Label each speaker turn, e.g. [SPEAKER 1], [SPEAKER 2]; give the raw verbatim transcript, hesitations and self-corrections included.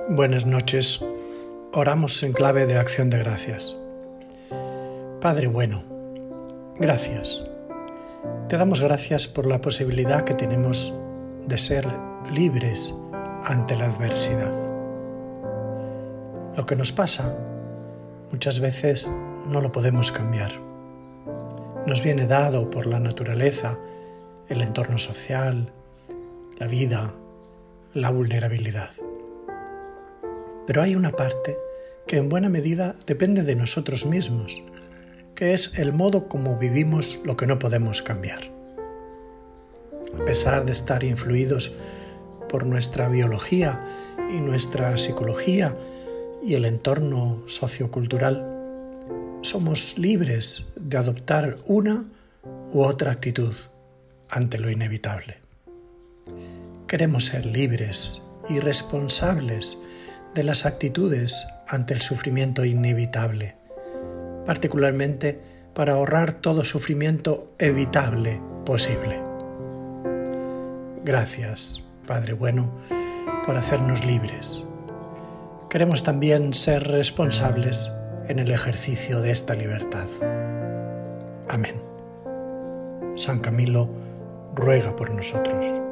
[SPEAKER 1] Buenas noches. Oramos en clave de acción de gracias. Padre bueno, gracias. Te damos gracias por la posibilidad que tenemos de ser libres ante la adversidad. Lo que nos pasa, muchas veces no lo podemos cambiar. Nos viene dado por la naturaleza, el entorno social, la vida, la vulnerabilidad. Pero hay una parte que en buena medida depende de nosotros mismos, que es el modo como vivimos lo que no podemos cambiar. A pesar de estar influidos por nuestra biología y nuestra psicología y el entorno sociocultural, somos libres de adoptar una u otra actitud ante lo inevitable. Queremos ser libres y responsables de las actitudes ante el sufrimiento inevitable, particularmente para ahorrar todo sufrimiento evitable posible. Gracias, Padre bueno, por hacernos libres. Queremos también ser responsables en el ejercicio de esta libertad. Amén. San Camilo ruega por nosotros.